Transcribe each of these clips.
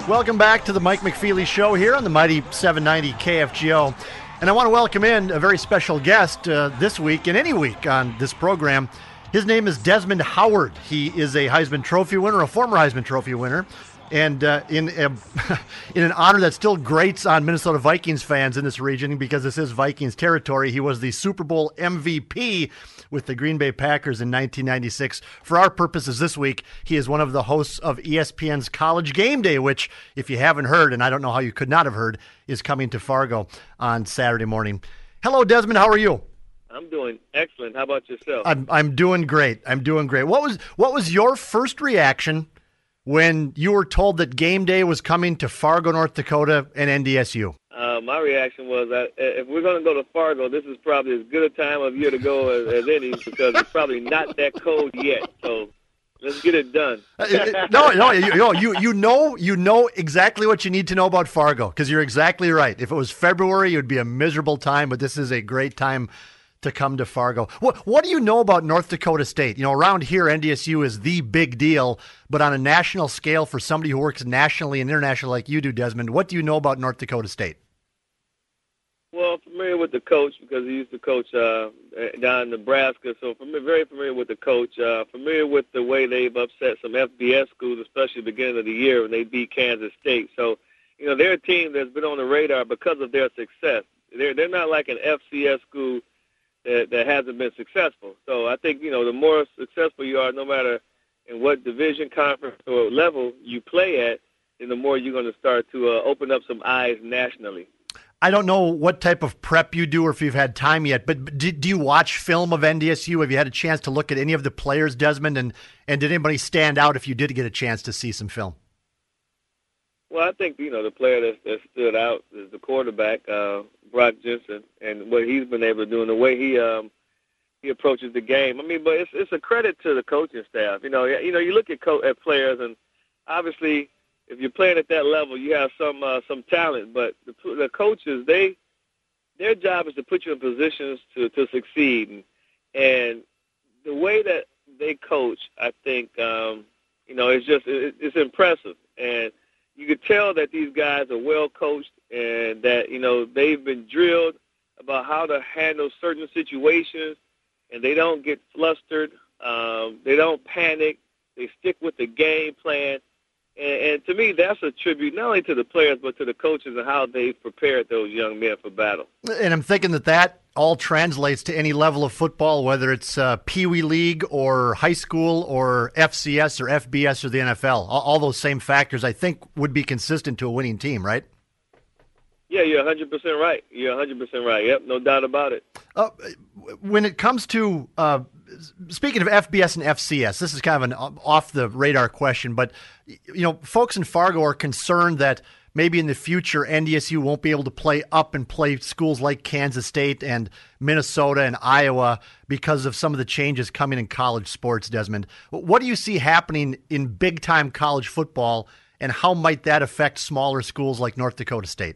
Welcome back to the Mike McFeely Show here on the mighty 790 KFGO. And I want to welcome in a very special guest this week and any week on this program. His name is Desmond Howard. He is a Heisman Trophy winner, a former Heisman Trophy winner. And in an honor that still grates on Minnesota Vikings fans in this region because this is Vikings territory, he was the Super Bowl MVP with the Green Bay Packers in 1996. For our purposes this week, he is one of the hosts of ESPN's College Game Day, which, if you haven't heard, and I don't know how you could not have heard, is coming to Fargo on Saturday morning. Hello, Desmond. How are you? I'm doing excellent. How about yourself? I'm doing great. What was your first reaction when you were told that Game Day was coming to Fargo, North Dakota, and NDSU? My reaction was that if we're going to go to Fargo, this is probably as good a time of year to go as any because it's probably not that cold yet. So let's get it done. You know exactly what you need to know about Fargo because you're exactly right. If it was February, it would be a miserable time, but this is a great time to come to Fargo. What do you know about North Dakota State? You know, around here, NDSU is the big deal, but on a national scale for somebody who works nationally and internationally like you do, Desmond, what do you know about North Dakota State? Well, familiar with the coach because he used to coach down in Nebraska, so very familiar with the coach. Familiar with the way they've upset some FBS schools, especially at the beginning of the year when they beat Kansas State. So, you know, they're a team that's been on the radar because of their success. They're not like an FCS school that hasn't been successful. So I think, you know, the more successful you are, no matter in what division, conference, or level you play at, then the more you're going to start to open up some eyes nationally. I don't know what type of prep you do or if you've had time yet, but do you watch film of NDSU? Have you had a chance to look at any of the players, Desmond, and did anybody stand out if you did get a chance to see some film? Well, I think, you know, the player that stood out is the quarterback, Brock Jensen, and what he's been able to do and the way he approaches the game. I mean, but it's a credit to the coaching staff. You you look at players, and obviously if you're playing at that level, you have some talent. But the coaches, their job is to put you in positions to succeed, and the way that they coach, I think, it's impressive. And you could tell that these guys are well coached and that, you know, they've been drilled about how to handle certain situations, and they don't get flustered. They don't panic. They stick with the game plan. And to me, that's a tribute not only to the players but to the coaches and how they prepared those young men for battle. And I'm thinking that all translates to any level of football, whether it's Pee Wee League or high school or FCS or FBS or the NFL. All those same factors, I think, would be consistent to a winning team, right? Yeah, you're 100% right. You're 100% right. Yep, no doubt about it. When it comes to speaking of FBS and FCS, this is kind of an off-the-radar question, but you know, folks in Fargo are concerned that maybe in the future NDSU won't be able to play up and play schools like Kansas State and Minnesota and Iowa because of some of the changes coming in college sports, Desmond. What do you see happening in big-time college football, and how might that affect smaller schools like North Dakota State?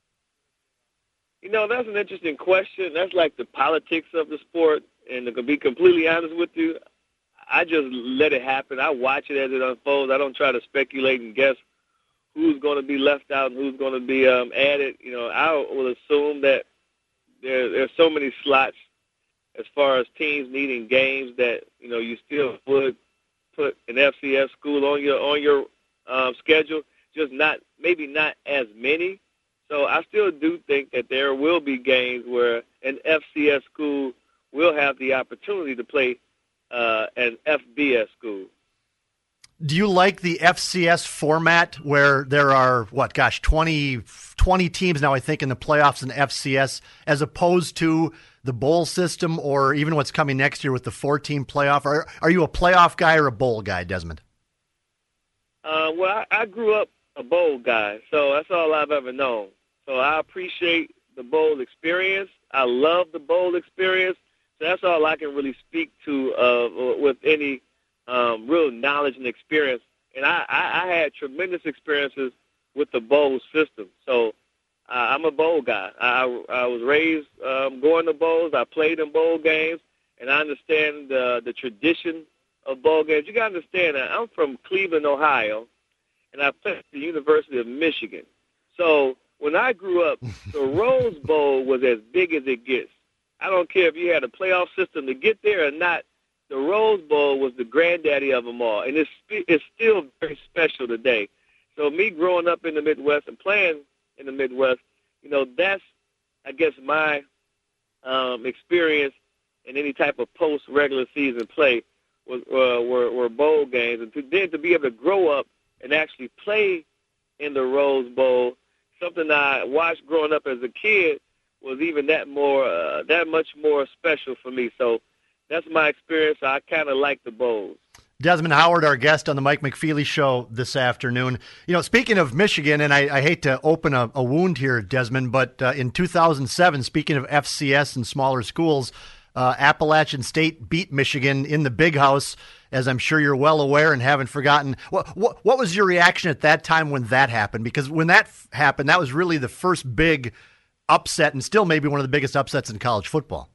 You know, that's an interesting question. That's like the politics of the sport. And to be completely honest with you, I just let it happen. I watch it as it unfolds. I don't try to speculate and guess who's going to be left out and who's going to be added. You know, I will assume that there's so many slots as far as teams needing games that, you know, you still would put an FCS school on your schedule, just maybe not as many. So I still do think that there will be games where an FCS school will have the opportunity to play an FBS school. Do you like the FCS format where there are, 20 teams now, I think, in the playoffs in FCS, as opposed to the bowl system or even what's coming next year with the 4-team playoff? Are you a playoff guy or a bowl guy, Desmond? Well, I grew up a bowl guy, so that's all I've ever known. So I appreciate the bowl experience. I love the bowl experience. So that's all I can really speak to with any real knowledge and experience. And I had tremendous experiences with the bowl system. So I'm a bowl guy. I was raised going to bowls. I played in bowl games, and I understand the tradition of bowl games. You got to understand that I'm from Cleveland, Ohio, and I played at the University of Michigan. So when I grew up, the Rose Bowl was as big as it gets. I don't care if you had a playoff system to get there or not. The Rose Bowl was the granddaddy of them all, and it's still very special today. So me growing up in the Midwest and playing in the Midwest, that's, I guess, my experience in any type of post-regular season play were bowl games. And then to be able to grow up and actually play in the Rose Bowl, something I watched growing up as a kid, was even that much more special for me. So that's my experience. I kind of like the bowls. Desmond Howard, our guest on the Mike McFeely Show this afternoon. Speaking of Michigan, and I hate to open a wound here, Desmond, but in 2007, speaking of FCS and smaller schools, Appalachian State beat Michigan in the Big House, as I'm sure you're well aware and haven't forgotten. What was your reaction at that time when that happened? Because when that happened, that was really the first big upset, and still maybe one of the biggest upsets in college football.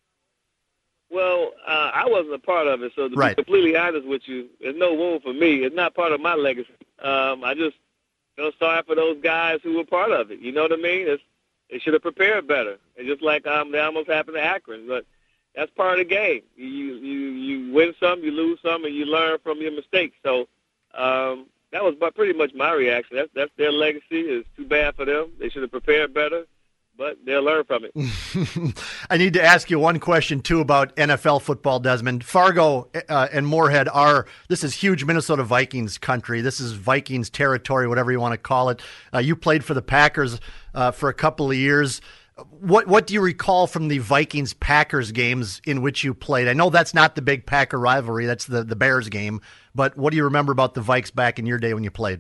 Well, I wasn't a part of it, so to right. be completely honest with you, there's no wound for me. It's not part of my legacy. I just feel sorry for those guys who were part of it. You know what I mean? They should have prepared better. It's just like they almost happened to Akron, but that's part of the game. You win some, you lose some, and you learn from your mistakes. So that was pretty much my reaction. That's their legacy. It's too bad for them. They should have prepared better, but they'll learn from it. I need to ask you one question, too, about NFL football, Desmond. Fargo and Moorhead this is huge Minnesota Vikings country. This is Vikings territory, whatever you want to call it. You played for the Packers for a couple of years. What do you recall from the Vikings-Packers games in which you played? I know that's not the big Packer rivalry. That's the Bears game. But what do you remember about the Vikes back in your day when you played?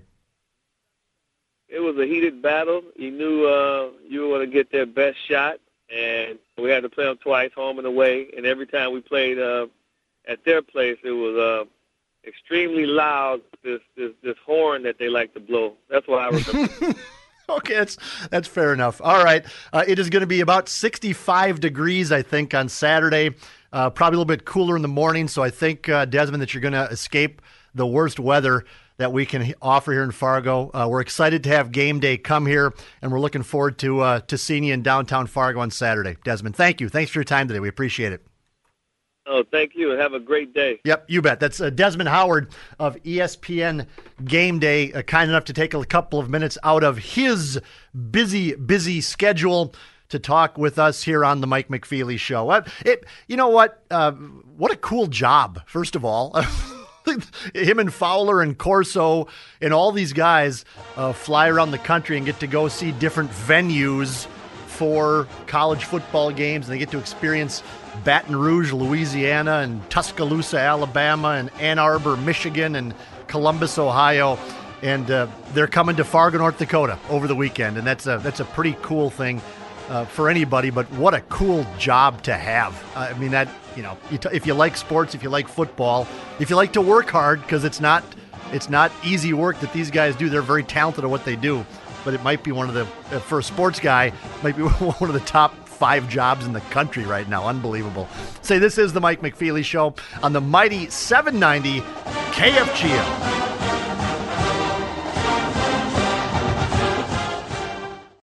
It was a heated battle. You knew you were going to get their best shot, and we had to play them twice, home and away. And every time we played at their place, it was extremely loud, this horn that they like to blow. That's what I remember. Okay, that's fair enough. All right. It is going to be about 65 degrees, I think, on Saturday. Probably a little bit cooler in the morning, so I think, Desmond, that you're going to escape the worst weather that we can offer here in Fargo. We're excited to have game day come here, and we're looking forward to seeing you in downtown Fargo on Saturday. Desmond, thank you. Thanks for your time today. We appreciate it. Oh, thank you, and have a great day. Yep, you bet. That's Desmond Howard of ESPN Game Day, kind enough to take a couple of minutes out of his busy schedule to talk with us here on the Mike McFeely Show. You know what? What a cool job, first of all. Him and Fowler and Corso and all these guys fly around the country and get to go see different venues for college football games, and they get to experience Baton Rouge, Louisiana, and Tuscaloosa, Alabama, and Ann Arbor, Michigan, and Columbus, Ohio, and they're coming to Fargo, North Dakota over the weekend, and that's a pretty cool thing for anybody. But what a cool job to have! I mean, that if you like sports, if you like football, if you like to work hard, because it's not easy work that these guys do. They're very talented at what they do. But it might be one of the, for a sports guy, might be one of the top 5 jobs in the country right now. Unbelievable. This is the Mike McFeely Show on the mighty 790 KFGO.